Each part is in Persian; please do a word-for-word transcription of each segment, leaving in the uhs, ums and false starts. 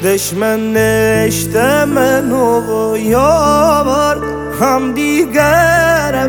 دشمن نشته منو یار هم دیگر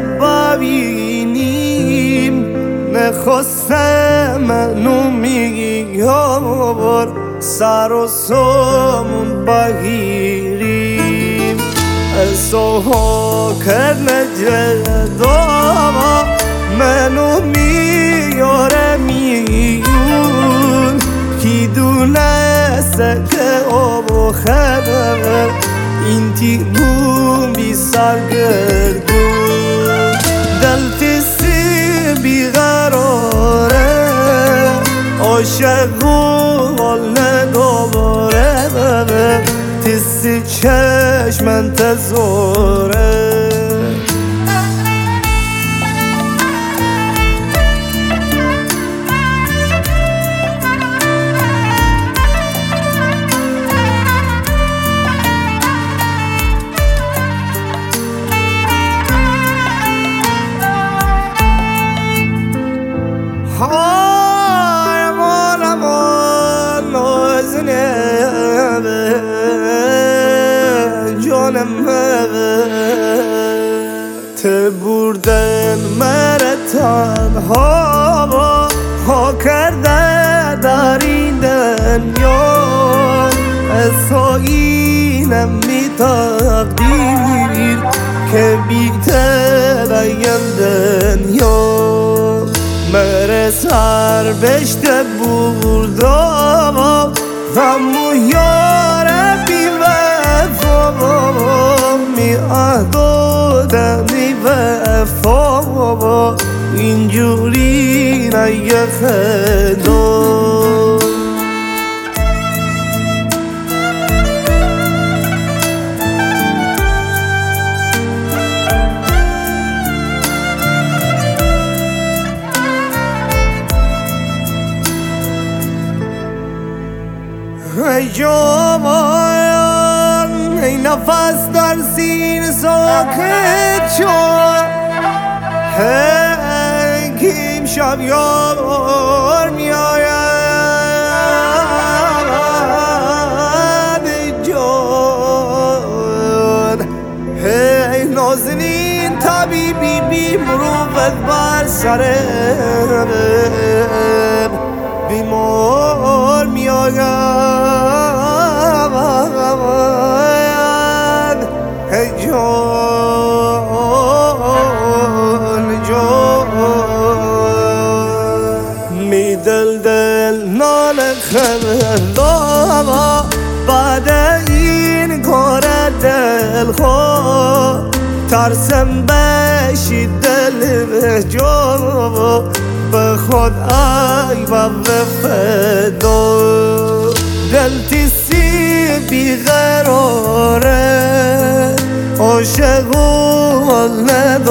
ببینیم نخسته منو میگی یار سر و سامون بگیریم سوها کرد جدا منو میاره میون کی دونسته که آب و خبر این تیمون بی سرگردون دلتیسی بیقراره عاشق و حال نداره تیسی چشم انتظاره های امان امان نازنه جانم ته بردن مره تنها ها کرده در این دنیا اصایینم می تقدیر که بیته بیم دنیا مره سر بشته بردم غمو یاره بی وفا می اهدادنی وفا اینجوری نگه خدا ای جوان ای نفس در سینه ساکت شد هی که امشب یار می آید ای جان هی نازنین طبیبی بی مروت بر سرم بیمار می آید ای جان جان می دل دل نال خبردار بعد این کار دل خود ترسم بشی دل به جا به خود ای و فدا دل تیسی بیقراره عاشق و حال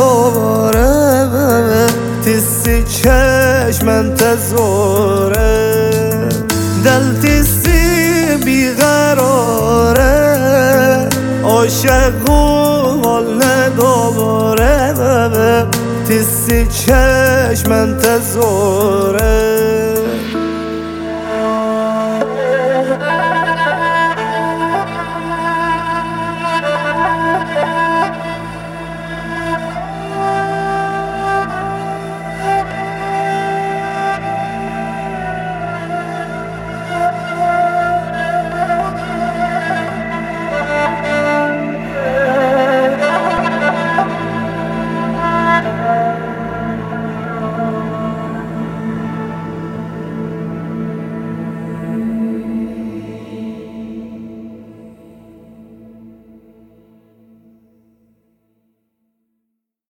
نداره تیسی چشم انتظاره دل تیسی بیقراره عاشق و حال نداره تیسی چشم انتظاره